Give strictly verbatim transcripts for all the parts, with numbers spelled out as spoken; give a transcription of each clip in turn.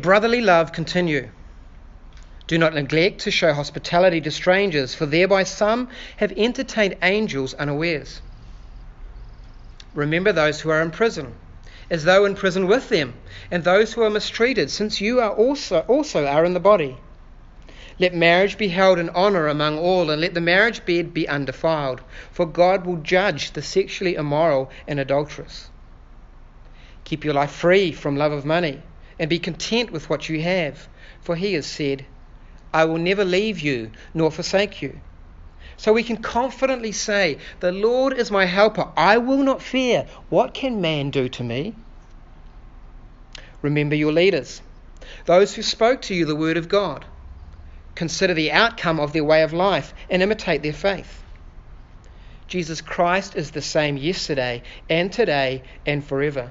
brotherly love continue. Do not neglect to show hospitality to strangers, for thereby some have entertained angels unawares. Remember those who are in prison, as though in prison with them, and those who are mistreated, since you are also also are in the body. Let marriage be held in honour among all, and let the marriage bed be undefiled, for God will judge the sexually immoral and adulterous. Keep your life free from love of money, and be content with what you have, for he has said, I will never leave you nor forsake you. So we can confidently say, the Lord is my helper, I will not fear. What can man do to me? Remember your leaders, those who spoke to you the word of God. Consider the outcome of their way of life and imitate their faith. Jesus Christ is the same yesterday and today and forever.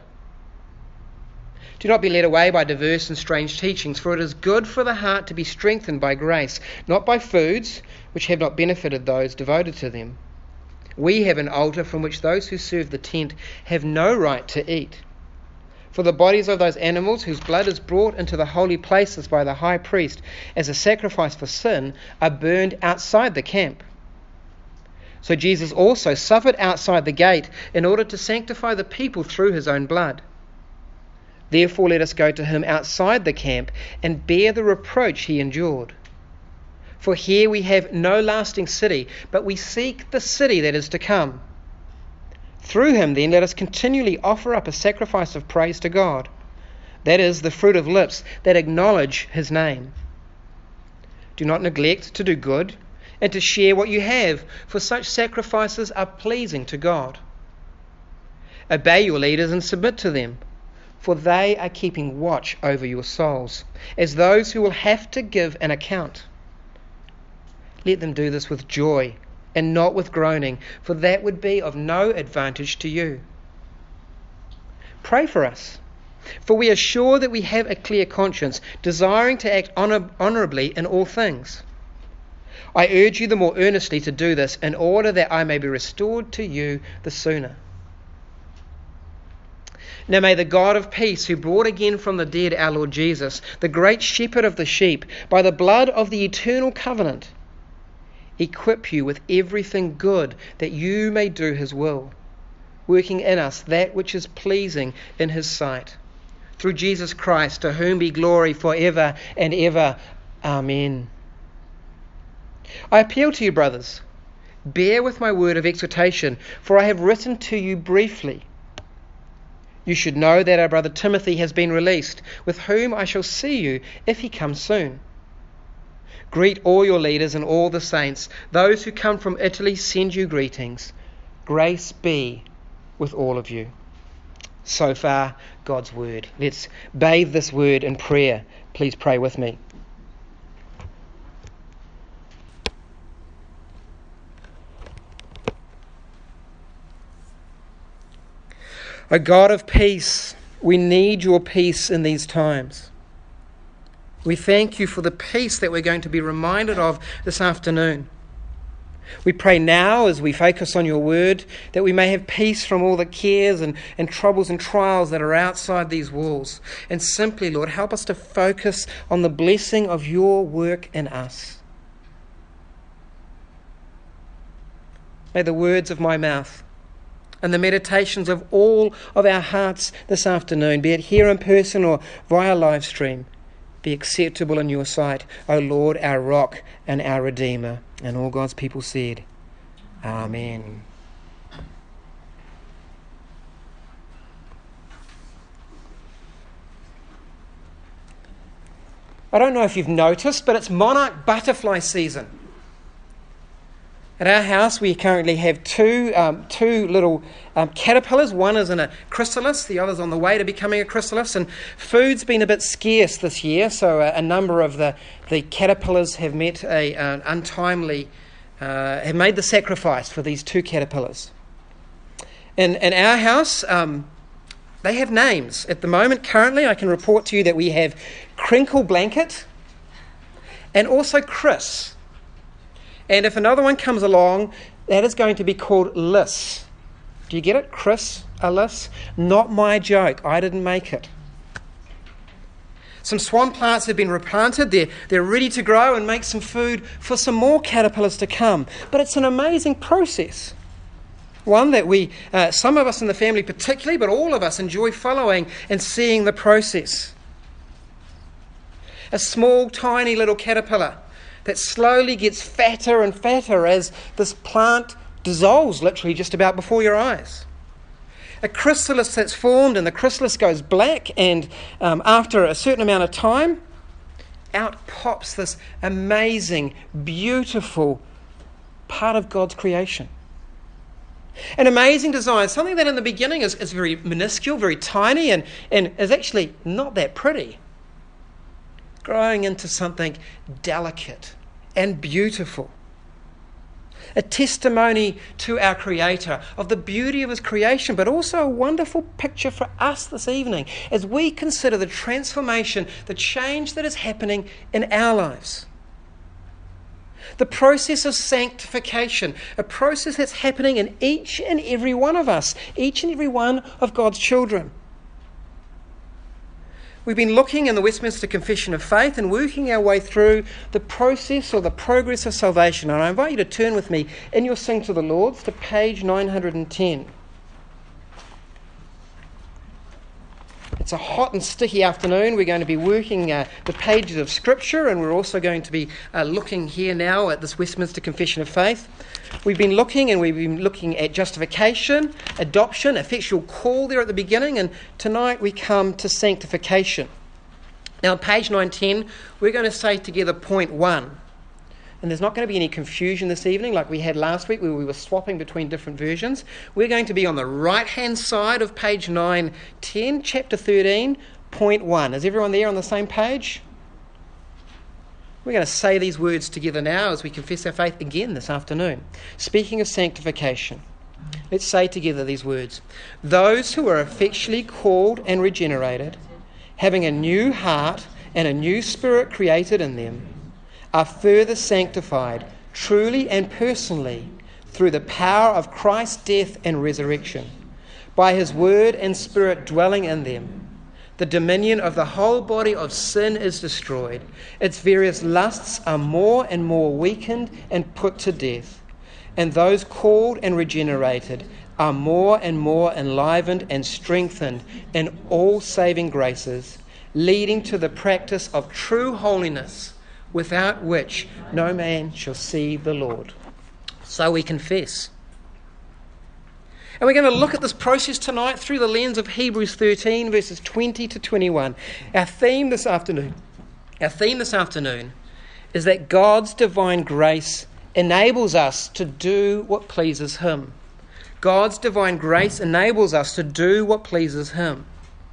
Do not be led away by diverse and strange teachings, for it is good for the heart to be strengthened by grace, not by foods which have not benefited those devoted to them. We have an altar from which those who serve the tent have no right to eat. For the bodies of those animals whose blood is brought into the holy places by the high priest as a sacrifice for sin are burned outside the camp. So Jesus also suffered outside the gate in order to sanctify the people through his own blood. Therefore let us go to him outside the camp and bear the reproach he endured. For here we have no lasting city, but we seek the city that is to come. Through him, then, let us continually offer up a sacrifice of praise to God. That is, the fruit of lips that acknowledge his name. Do not neglect to do good and to share what you have, for such sacrifices are pleasing to God. Obey your leaders and submit to them, for they are keeping watch over your souls, as those who will have to give an account. Let them do this with joy, and not with groaning, for that would be of no advantage to you. Pray for us, for we are sure that we have a clear conscience, desiring to act honour- honourably in all things. I urge you the more earnestly to do this, in order that I may be restored to you the sooner. Now may the God of peace, who brought again from the dead our Lord Jesus, the great shepherd of the sheep, by the blood of the eternal covenant, equip you with everything good, that you may do his will, working in us that which is pleasing in his sight. Through Jesus Christ, to whom be glory for ever and ever. Amen. I appeal to you, brothers, bear with my word of exhortation, for I have written to you briefly. You should know that our brother Timothy has been released, with whom I shall see you if he comes soon. Greet all your leaders and all the saints. Those who come from Italy send you greetings. Grace be with all of you. So far, God's word. Let's bathe this word in prayer. Please pray with me. O God of peace, we need your peace in these times. We thank you for the peace that we're going to be reminded of this afternoon. We pray now, as we focus on your word, that we may have peace from all the cares and, and troubles and trials that are outside these walls. And simply, Lord, help us to focus on the blessing of your work in us. May the words of my mouth and the meditations of all of our hearts this afternoon, be it here in person or via live stream, be acceptable in your sight, O Lord, our rock and our Redeemer. And all God's people said, Amen. I don't know if you've noticed, but it's monarch butterfly season. At our house, we currently have two um, two little um, caterpillars. One is in a chrysalis, the other's on the way to becoming a chrysalis. And food's been a bit scarce this year, so a, a number of the, the caterpillars have met a uh, untimely, uh, have made the sacrifice for these two caterpillars. In, in our house, um, they have names. At the moment, currently, I can report to you that we have Crinkle Blanket and also Chris. And if another one comes along, that is going to be called Liss. Do you get it? Chris, Alice? Not my joke. I didn't make it. Some swan plants have been replanted. They're, they're ready to grow and make some food for some more caterpillars to come. But it's an amazing process. One that we, uh, some of us in the family particularly, but all of us enjoy following and seeing the process. A small, tiny little caterpillar that slowly gets fatter and fatter as this plant dissolves literally just about before your eyes. A chrysalis that's formed, and the chrysalis goes black, and um, after a certain amount of time, out pops this amazing, beautiful part of God's creation. An amazing design, something that in the beginning is, is very minuscule, very tiny, and, and is actually not that pretty, growing into something delicate and beautiful. A testimony to our Creator of the beauty of His creation, but also a wonderful picture for us this evening as we consider the transformation, the change that is happening in our lives. The process of sanctification, a process that's happening in each and every one of us, each and every one of God's children. We've been looking in the Westminster Confession of Faith and working our way through the process or the progress of salvation. And I invite you to turn with me in your Sing to the Lord to page nine hundred ten. It's a hot and sticky afternoon. We're going to be working uh, the pages of Scripture, and we're also going to be uh, looking here now at this Westminster Confession of Faith. We've been looking and we've been looking at justification, adoption, effectual call there at the beginning, and tonight we come to sanctification. Now on page nine ten, we're going to say together point one. And there's not going to be any confusion this evening like we had last week where we were swapping between different versions. We're going to be on the right-hand side of page nine ten, chapter thirteen, point one. Is everyone there on the same page? We're going to say these words together now as we confess our faith again this afternoon. Speaking of sanctification, let's say together these words. Those who are effectually called and regenerated, having a new heart and a new spirit created in them, are further sanctified truly and personally through the power of Christ's death and resurrection, by His word and spirit dwelling in them. The dominion of the whole body of sin is destroyed. Its various lusts are more and more weakened and put to death. And those called and regenerated are more and more enlivened and strengthened in all saving graces, leading to the practice of true holiness, without which no man shall see the Lord. So we confess. And we're going to look at this process tonight through the lens of Hebrews thirteen, verses twenty to twenty-one. Our theme this afternoon, our theme this afternoon is that God's divine grace enables us to do what pleases Him. God's divine grace enables us to do what pleases Him.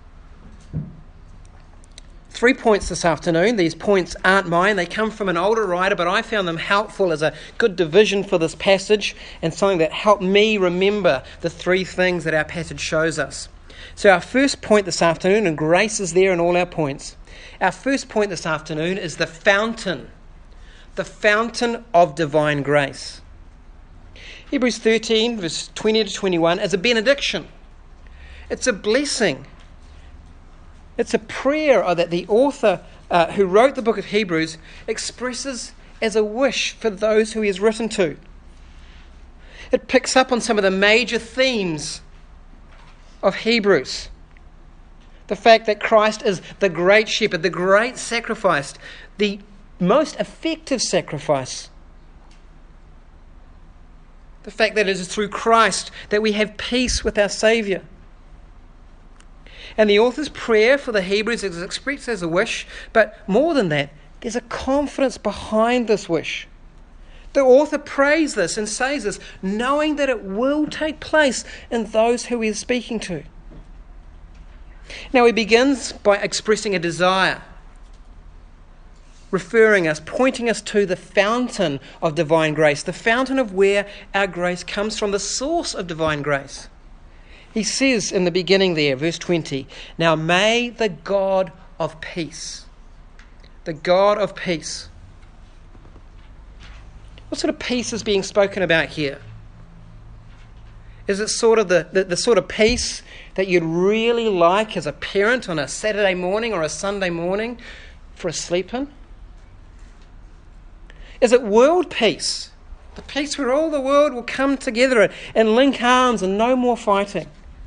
Three points this afternoon. These points aren't mine. They come from an older writer, but I found them helpful as a good division for this passage and something that helped me remember the three things that our passage shows us. So our first point this afternoon, and grace is there in all our points. Our first point this afternoon is the fountain, the fountain of divine grace. Hebrews thirteen, verse twenty to twenty-one, is a benediction. It's a blessing. It's a prayer that the author uh, who wrote the book of Hebrews expresses as a wish for those who he has written to. It picks up on some of the major themes of Hebrews. The fact that Christ is the great shepherd, the great sacrifice, the most effective sacrifice. The fact that it is through Christ that we have peace with our Saviour. And the author's prayer for the Hebrews is expressed as a wish, but more than that, there's a confidence behind this wish. The author prays this and says this, knowing that it will take place in those who he is speaking to. Now he begins by expressing a desire, referring us, pointing us to the fountain of divine grace, the fountain of where our grace comes from, the source of divine grace. He says in the beginning there, verse twenty, now may the God of peace, the God of peace. What sort of peace is being spoken about here? Is it sort of the, the, the sort of peace that you'd really like as a parent on a Saturday morning or a Sunday morning for a sleep in? Is it world peace? The peace where all the world will come together and link arms and no more fighting?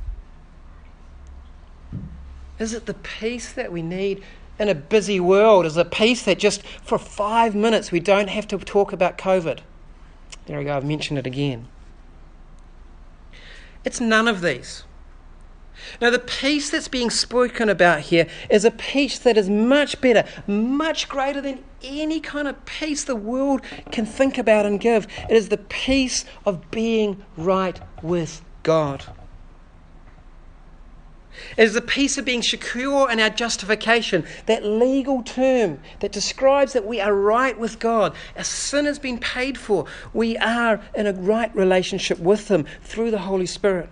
Is it the peace that we need in a busy world? Is it peace that just for five minutes we don't have to talk about COVID? There we go, I've mentioned it again. It's none of these. Now, the peace that's being spoken about here is a peace that is much better, much greater than any kind of peace the world can think about and give. It is the peace of being right with God. It is the peace of being secure in our justification, that legal term that describes that we are right with God. Our sin has been paid for. We are in a right relationship with Him through the Holy Spirit.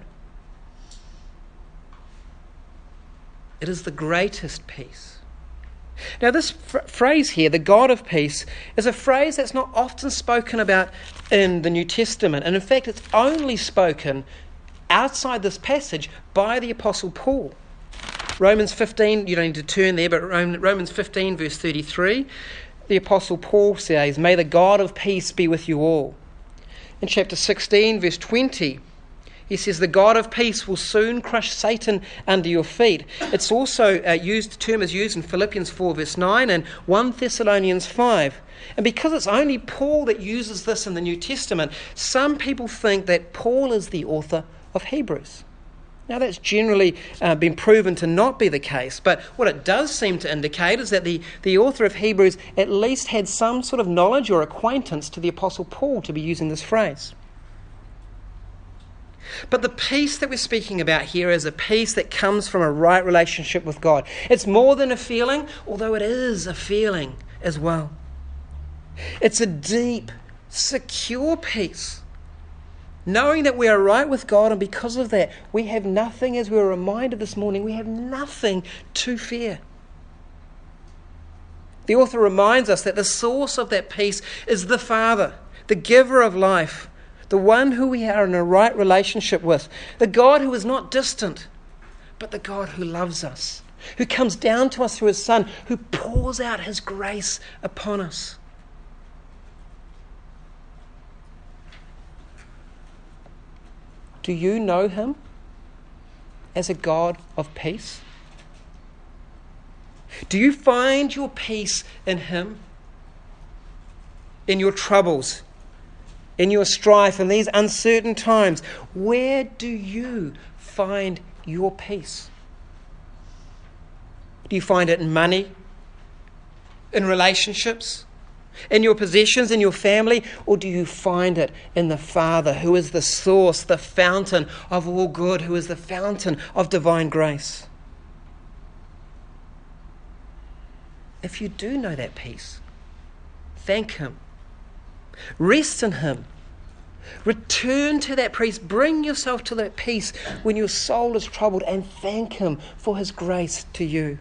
It is the greatest peace. Now, this fr- phrase here, the God of peace, is a phrase that's not often spoken about in the New Testament. And in fact, it's only spoken outside this passage by the Apostle Paul. Romans fifteen, you don't need to turn there, but Romans fifteen verse thirty-three, the Apostle Paul says, "May the God of peace be with you all." In chapter sixteen verse twenty, he says, "The God of peace will soon crush Satan under your feet." It's also uh, used, the term is used in Philippians four verse nine and First Thessalonians five. And because it's only Paul that uses this in the New Testament, some people think that Paul is the author of Hebrews. Now, that's generally uh, been proven to not be the case, but what it does seem to indicate is that the, the author of Hebrews at least had some sort of knowledge or acquaintance to the Apostle Paul to be using this phrase. But the peace that we're speaking about here is a peace that comes from a right relationship with God. It's more than a feeling, although it is a feeling as well. It's a deep, secure peace, knowing that we are right with God, and because of that, we have nothing, as we were reminded this morning, we have nothing to fear. The author reminds us that the source of that peace is the Father, the giver of life, the one who we are in a right relationship with, the God who is not distant, but the God who loves us, who comes down to us through His Son, who pours out His grace upon us. Do you know Him as a God of peace? Do you find your peace in Him? In your troubles, in your strife, in these uncertain times, where do you find your peace? Do you find it in money, in relationships, in your possessions, in your family, or do you find it in the Father, who is the source, the fountain of all good, who is the fountain of divine grace? If you do know that peace, thank Him. Rest in Him. Return to that peace. Bring yourself to that peace when your soul is troubled, and thank Him for His grace to you.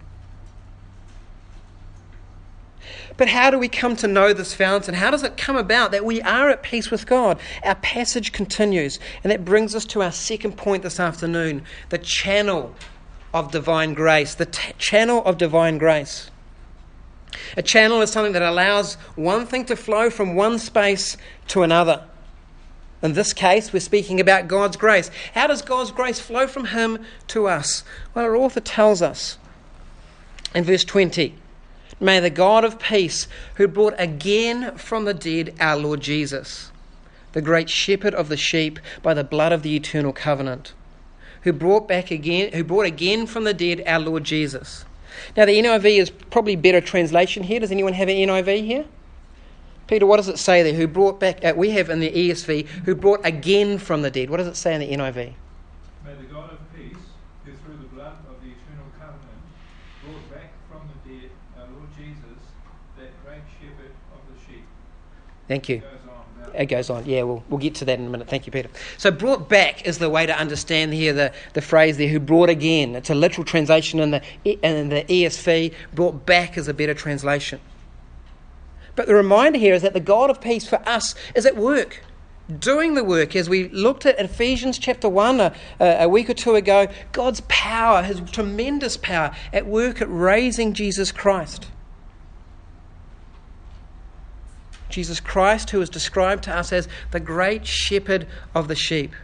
But how do we come to know this fountain? How does it come about that we are at peace with God? Our passage continues, and that brings us to our second point this afternoon, the channel of divine grace. The t- channel of divine grace. A channel is something that allows one thing to flow from one space to another. In this case, we're speaking about God's grace. How does God's grace flow from Him to us? Well, our author tells us in verse twenty, "May the God of peace, who brought again from the dead our Lord Jesus, the great shepherd of the sheep by the blood of the eternal covenant, who brought back again, who brought again from the dead our Lord Jesus." Now, the N I V is probably better translation here. Does anyone have an N I V here? Peter, what does it say there? Who brought back, uh, we have in the E S V, who brought again from the dead. What does it say in the N I V? May the God of peace, who through the blood of the eternal covenant brought back from the dead our Lord Jesus, that great shepherd of the sheep. Thank you. It goes on. It goes on. Yeah, we'll, we'll get to that in a minute. Thank you, Peter. So brought back is the way to understand here the, the phrase there, who brought again. It's a literal translation in the, in the E S V. Brought back is a better translation. But the reminder here is that the God of peace for us is at work. doing the work. As we looked at Ephesians chapter one a, a week or two ago, God's power, his tremendous power at work at raising Jesus Christ. Jesus Christ, who is described to us as the great shepherd of the sheep.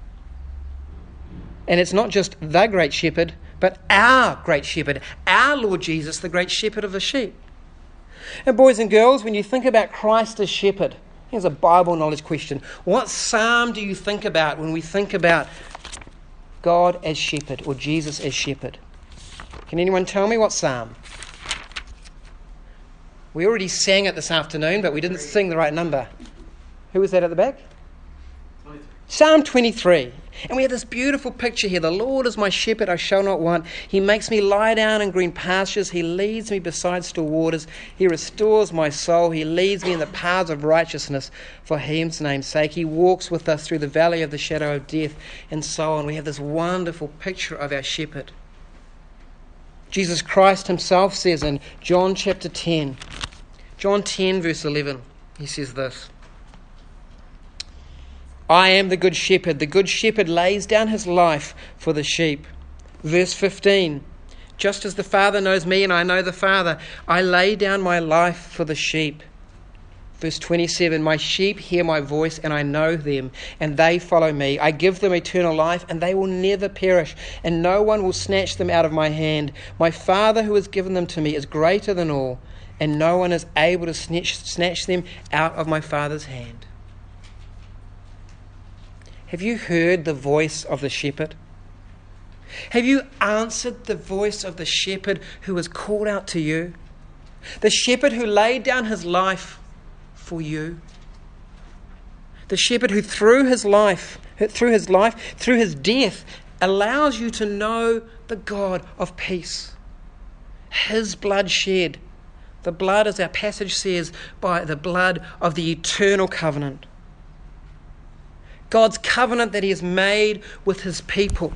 And it's not just the great shepherd, but our great shepherd, our Lord Jesus, the great shepherd of the sheep. And boys and girls, when you think about Christ as shepherd, here's a Bible knowledge question. What psalm do you think about when we think about God as shepherd or Jesus as shepherd? Can anyone tell me what psalm? We already sang it this afternoon, but we didn't sing the right number. Who was that at the back? twenty-three. Psalm twenty-three. And we have this beautiful picture here. The Lord is my shepherd, I shall not want. He makes me lie down in green pastures. He leads me beside still waters. He restores my soul. He leads me in the paths of righteousness for his name's sake. He walks with us through the valley of the shadow of death, and so on. We have this wonderful picture of our shepherd. Jesus Christ himself says in John chapter ten, John ten verse eleven, he says this: I am the good shepherd. The good shepherd lays down his life for the sheep. Verse fifteen, just as the Father knows me and I know the Father, I lay down my life for the sheep. Verse twenty-seven, my sheep hear my voice and I know them and they follow me. I give them eternal life and they will never perish and no one will snatch them out of my hand. My Father who has given them to me is greater than all and no one is able to snatch, snatch them out of my Father's hand. Have you heard the voice of the shepherd? Have you answered the voice of the shepherd who has called out to you? The shepherd who laid down his life for you. The shepherd who through his life, through his life, through his death, allows you to know the God of peace. His blood shed. The blood, as our passage says, by the blood of the eternal covenant. God's covenant that he has made with his people.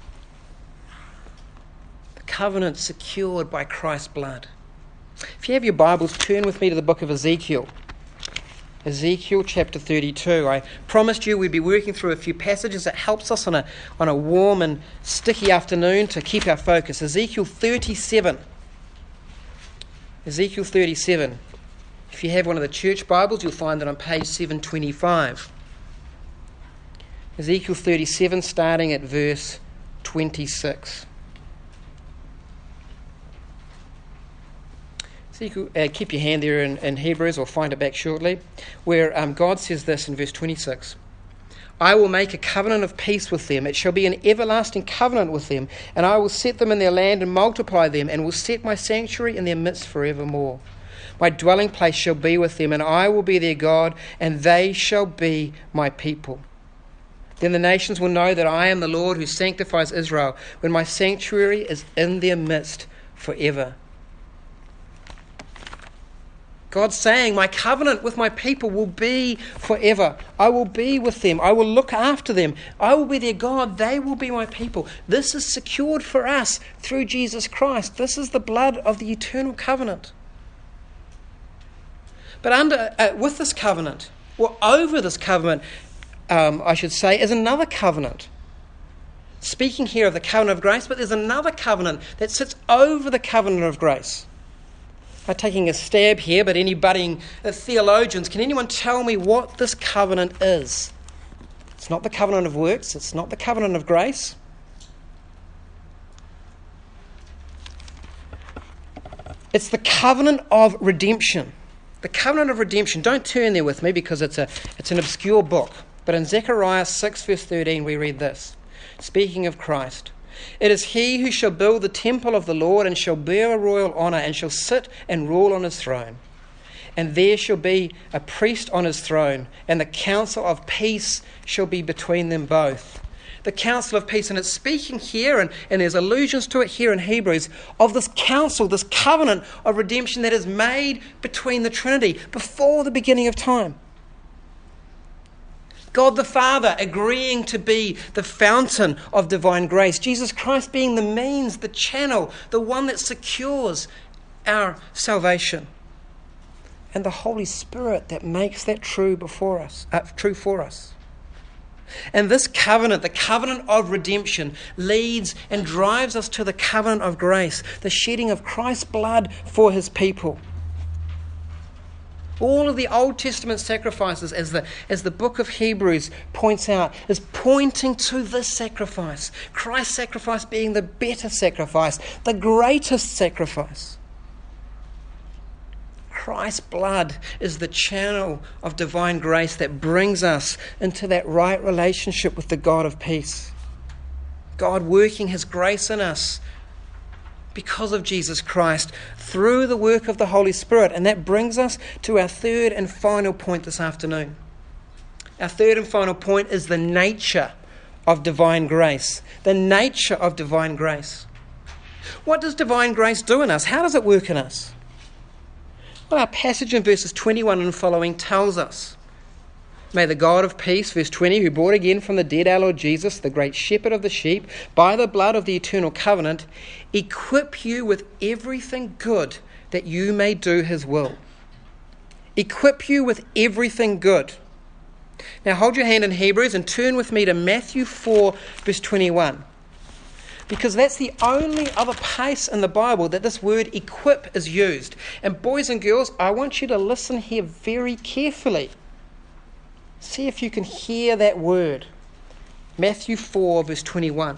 The covenant secured by Christ's blood. If you have your Bibles, turn with me to the book of Ezekiel. Ezekiel chapter thirty-two. I promised you we'd be working through a few passages that helps us on a, on a warm and sticky afternoon to keep our focus. Ezekiel thirty-seven. Ezekiel thirty-seven. If you have one of the church Bibles, you'll find it on page seven twenty-five. Ezekiel thirty-seven, starting at verse twenty-six. Ezekiel, uh, keep your hand there in, in Hebrews, or find it back shortly, where um, God says this in verse twenty-six. I will make a covenant of peace with them. It shall be an everlasting covenant with them, and I will set them in their land and multiply them, and will set my sanctuary in their midst forevermore. My dwelling place shall be with them, and I will be their God, and they shall be my people. Then the nations will know that I am the Lord who sanctifies Israel, when my sanctuary is in their midst forever. God's saying, my covenant with my people will be forever. I will be with them. I will look after them. I will be their God. They will be my people. This is secured for us through Jesus Christ. This is the blood of the eternal covenant. But under uh, with this covenant, or over this covenant, um, I should say, is another covenant. Speaking here of the covenant of grace, but there's another covenant that sits over the covenant of grace. I'm taking a stab here, but any budding theologians, can anyone tell me what this covenant is? It's not the covenant of works. It's not the covenant of grace. It's the covenant of redemption. The covenant of redemption. Don't turn there with me because it's a it's an obscure book. But in Zechariah six verse thirteen we read this, speaking of Christ. It is he who shall build the temple of the Lord and shall bear a royal honour and shall sit and rule on his throne. And there shall be a priest on his throne, and the counsel of peace shall be between them both. The counsel of peace, and it's speaking here, and, and there's allusions to it here in Hebrews, of this counsel, this covenant of redemption that is made between the Trinity before the beginning of time. God the Father agreeing to be the fountain of divine grace. Jesus Christ being the means, the channel, the one that secures our salvation. and the Holy Spirit that makes that true before us, uh, true for us. And this covenant, the covenant of redemption, leads and drives us to the covenant of grace, the shedding of Christ's blood for his people. All of the Old Testament sacrifices, as the, as the book of Hebrews points out, is pointing to this sacrifice. Christ's sacrifice being the better sacrifice, the greatest sacrifice. Christ's blood is the channel of divine grace that brings us into that right relationship with the God of peace. God working his grace in us because of Jesus Christ through the work of the Holy Spirit. And that brings us to our third and final point this afternoon. Our third and final point is the nature of divine grace. The nature of divine grace. What does divine grace do in us? How does it work in us? Well, our passage in verses twenty-one and following tells us, "May the God of peace," verse twenty, "who brought again from the dead our Lord Jesus, the great shepherd of the sheep, by the blood of the eternal covenant, equip you with everything good that you may do his will." Equip you with everything good. Now hold your hand in Hebrews and turn with me to Matthew four, verse twenty-one. Because that's the only other place in the Bible that this word equip is used. And boys and girls, I want you to listen here very carefully. See if you can hear that word. Matthew four, verse twenty-one.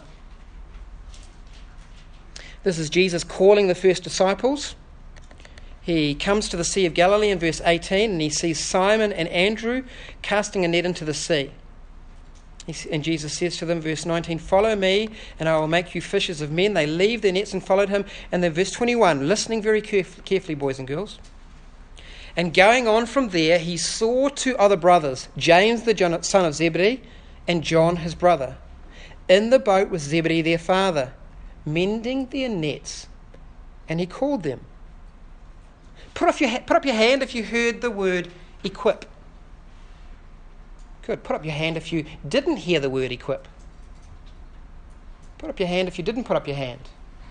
This is Jesus calling the first disciples. He comes to the Sea of Galilee in verse eighteen, and he sees Simon and Andrew casting a net into the sea. And Jesus says to them, verse nineteen, "Follow me, and I will make you fishers of men." They leave their nets and followed him. And then verse twenty-one, listening very caref- carefully, boys and girls. "And going on from there, he saw two other brothers, James the son of Zebedee, and John his brother, in the boat with Zebedee their father, mending their nets. And he called them." Put up your ha- put up your hand if you heard the word equip. Good. Put up your hand if you didn't hear the word equip. Put up your hand if you didn't put up your hand.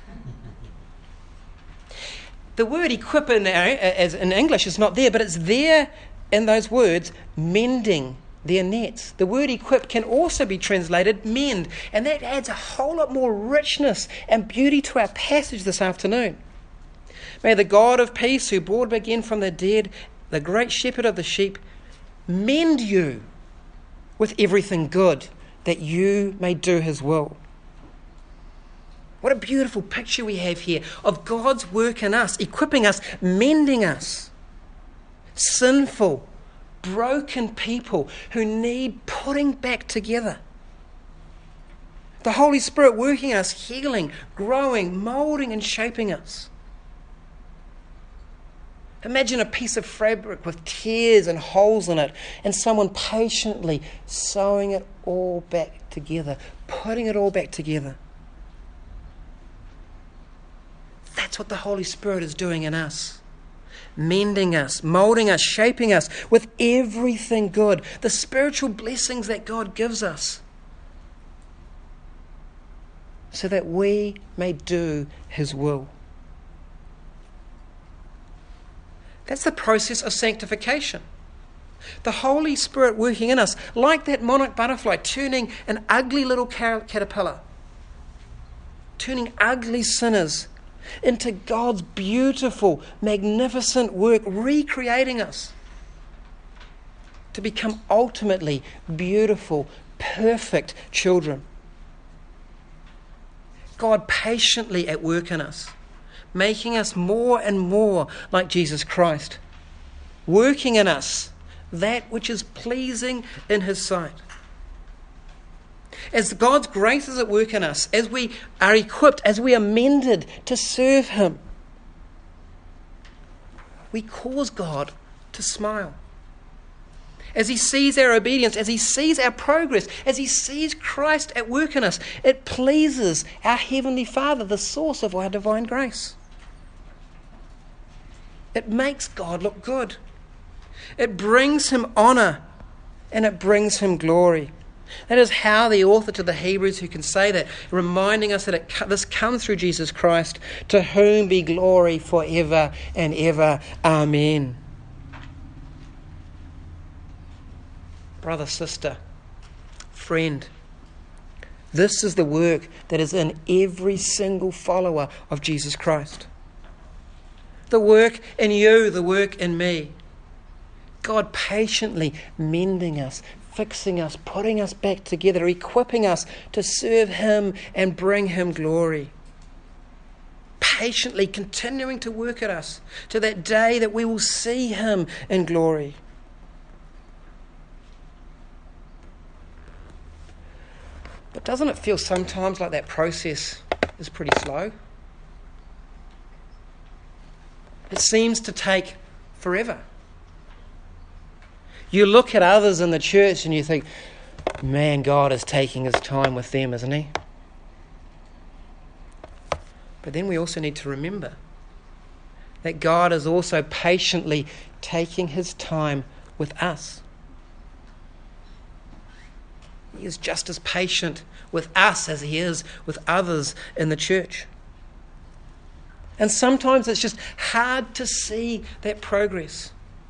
The word equip in, as in English is not there, but it's there in those words, mending their nets. The word equip can also be translated mend, and that adds a whole lot more richness and beauty to our passage this afternoon. May the God of peace, who brought again from the dead the great shepherd of the sheep, mend you with everything good, that you may do his will. What a beautiful picture we have here of God's work in us, equipping us, mending us. Sinful, broken people who need putting back together. The Holy Spirit working in us, healing, growing, moulding and shaping us. Imagine a piece of fabric with tears and holes in it, and someone patiently sewing it all back together, putting it all back together. That's what the Holy Spirit is doing in us. Mending us, moulding us, shaping us with everything good, the spiritual blessings that God gives us, so that we may do his will. That's the process of sanctification. The Holy Spirit working in us, like that monarch butterfly, turning an ugly little caterpillar, turning ugly sinners into God's beautiful, magnificent work, recreating us to become ultimately beautiful, perfect children. God patiently at work in us, making us more and more like Jesus Christ, working in us that which is pleasing in his sight. As God's grace is at work in us, as we are equipped, as we are mended to serve him, we cause God to smile. As he sees our obedience, as he sees our progress, as he sees Christ at work in us, it pleases our Heavenly Father, the source of our divine grace. It makes God look good. It brings him honour and it brings him glory. That is how the author to the Hebrews, who can say that, reminding us that it, this comes through Jesus Christ, to whom be glory forever and ever. Amen. Brother, sister, friend, this is the work that is in every single follower of Jesus Christ. The work in you, the work in me. God patiently mending us, fixing us, putting us back together, equipping us to serve Him and bring Him glory. Patiently continuing to work at us to that day that we will see Him in glory. But doesn't it feel sometimes like that process is pretty slow? It seems to take forever. You look at others in the church and you think, man, God is taking His time with them, isn't He? But then we also need to remember that God is also patiently taking His time with us. He is just as patient with us as He is with others in the church. And sometimes it's just hard to see that progress.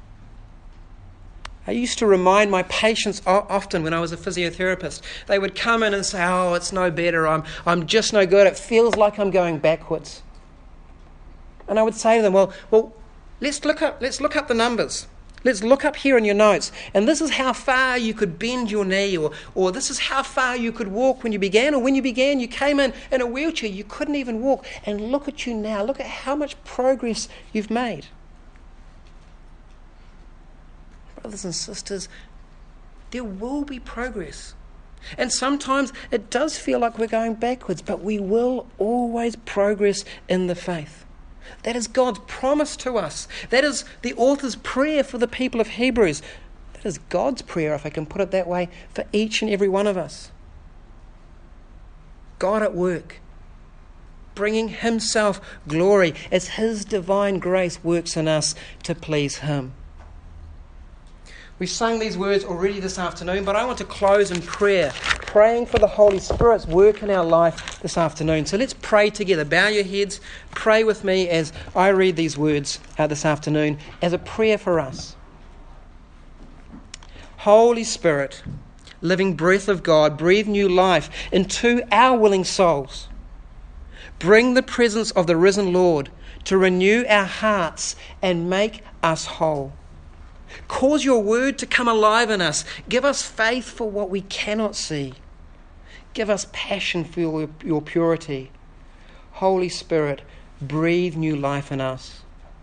I used to remind my patients often when I was a physiotherapist. They would come in and say, oh, it's no better, I'm, I'm just no good, it feels like I'm going backwards. And I would say to them, well, well, let's look up, let's look up the numbers. Let's look up here in your notes. And this is how far you could bend your knee, or, or this is how far you could walk when you began, or when you began you came in in a wheelchair, you couldn't even walk. And look at you now, look at how much progress you've made. Brothers and sisters, there will be progress. And sometimes it does feel like we're going backwards, but we will always progress in the faith. That is God's promise to us. That is the author's prayer for the people of Hebrews. That is God's prayer, if I can put it that way, for each and every one of us. God at work, bringing Himself glory as His divine grace works in us to please Him. We've sung these words already this afternoon, but I want to close in prayer, praying for the Holy Spirit's work in our life this afternoon. So let's pray together. Bow your heads, pray with me as I read these words uh, this afternoon as a prayer for us. Holy Spirit, living breath of God, breathe new life into our willing souls. Bring the presence of the risen Lord to renew our hearts and make us whole. Cause your word to come alive in us. Give us faith for what we cannot see. Give us passion for your, your purity. Holy Spirit, breathe new life in us.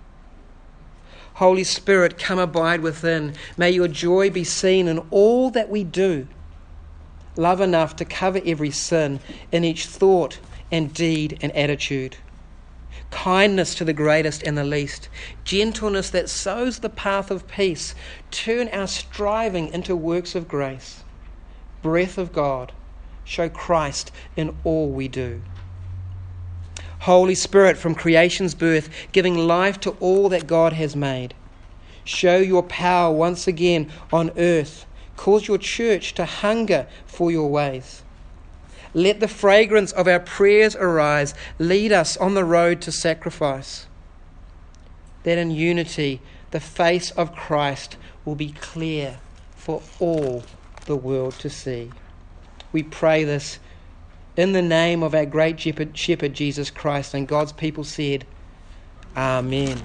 Holy Spirit, come abide within. May your joy be seen in all that we do. Love enough to cover every sin in each thought and deed and attitude. Kindness to the greatest and the least, gentleness that sows the path of peace. Turn our striving into works of grace. Breath of God, show Christ in all we do. Holy Spirit, from creation's birth, giving life to all that God has made. Show your power once again on earth. Cause your church to hunger for your ways. Let the fragrance of our prayers arise. Lead us on the road to sacrifice. That in unity the face of Christ will be clear for all the world to see. We pray this in the name of our great shepherd, shepherd Jesus Christ. And God's people said, Amen.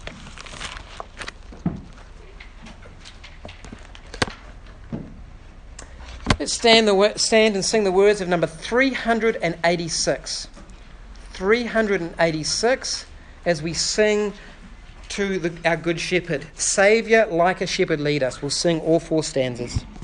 Let's stand, the, stand and sing the words of number three hundred eighty-six. three hundred eighty-six as we sing to the, our Good Shepherd. Saviour, like a shepherd, lead us. We'll sing all four stanzas.